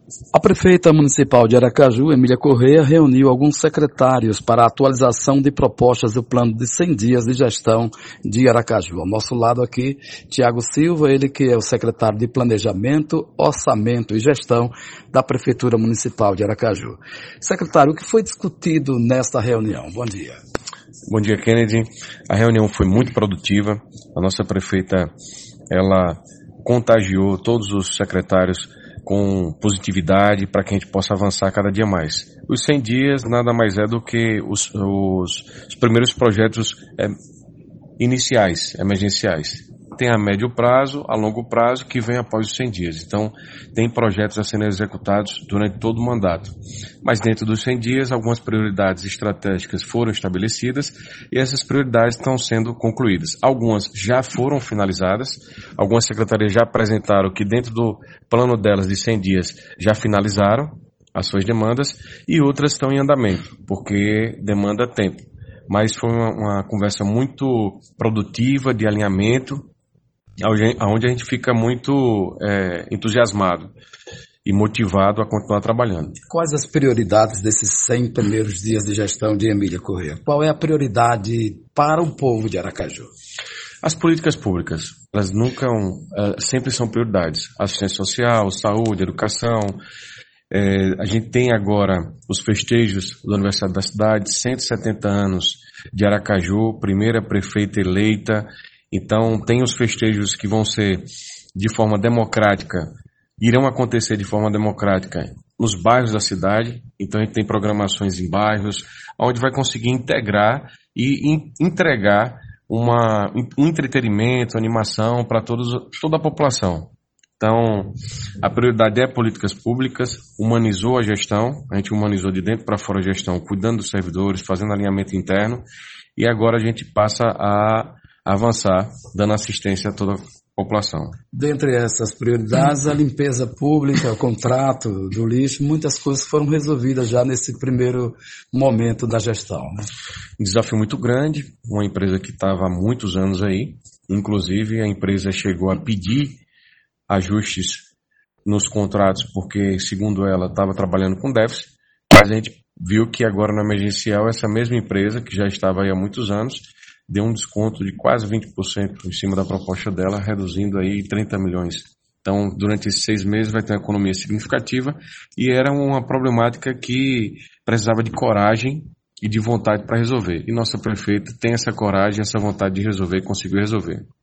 A prefeita municipal de Aracaju, Emília Corrêa, reuniu alguns secretários para a atualização de propostas do plano de 100 dias de gestão de Aracaju. Ao nosso lado aqui, Tiago Silva, ele que é o secretário de Planejamento, Orçamento e Gestão da Prefeitura Municipal de Aracaju. Secretário, o que foi discutido nesta reunião? Bom dia. Bom dia, Kennedy. A reunião foi muito produtiva. A nossa prefeita, ela contagiou todos os secretários com positividade para que a gente possa avançar cada dia mais. Os 100 dias nada mais é do que os primeiros projetos iniciais, emergenciais. Tem a médio prazo, a longo prazo, que vem após os 100 dias. Então, tem projetos a serem executados durante todo o mandato. Mas dentro dos 100 dias, algumas prioridades estratégicas foram estabelecidas e essas prioridades estão sendo concluídas. Algumas já foram finalizadas, algumas secretarias já apresentaram que dentro do plano delas de 100 dias já finalizaram as suas demandas e outras estão em andamento, porque demanda tempo. Mas foi uma conversa muito produtiva, de alinhamento, onde a gente fica muito entusiasmado e motivado a continuar trabalhando. Quais as prioridades desses 100 primeiros dias de gestão de Emília Corrêa? Qual é a prioridade para o povo de Aracaju? As políticas públicas, elas sempre são prioridades. Assistência social, saúde, educação. A gente tem agora os festejos do aniversário da cidade, 170 anos de Aracaju, primeira prefeita eleita. Então, tem os festejos que vão ser de forma democrática, irão acontecer de forma democrática nos bairros da cidade. Então, a gente tem programações em bairros, onde vai conseguir integrar e entregar um entretenimento, animação para toda a população. Então, a prioridade é políticas públicas, humanizou a gestão, a gente humanizou de dentro para fora a gestão, cuidando dos servidores, fazendo alinhamento interno, e agora a gente passa a avançar, dando assistência a toda a população. Dentre essas prioridades, a limpeza pública, o contrato do lixo, muitas coisas foram resolvidas já nesse primeiro momento da gestão, né? Um desafio muito grande, uma empresa que estava há muitos anos aí, inclusive a empresa chegou a pedir ajustes nos contratos, porque, segundo ela, estava trabalhando com déficit, mas a gente viu que agora no emergencial, essa mesma empresa, que já estava aí há muitos anos, deu um desconto de quase 20% em cima da proposta dela, reduzindo aí 30 milhões. Então, durante esses 6 meses vai ter uma economia significativa e era uma problemática que precisava de coragem e de vontade para resolver. E nossa prefeita tem essa coragem, essa vontade de resolver e conseguiu resolver.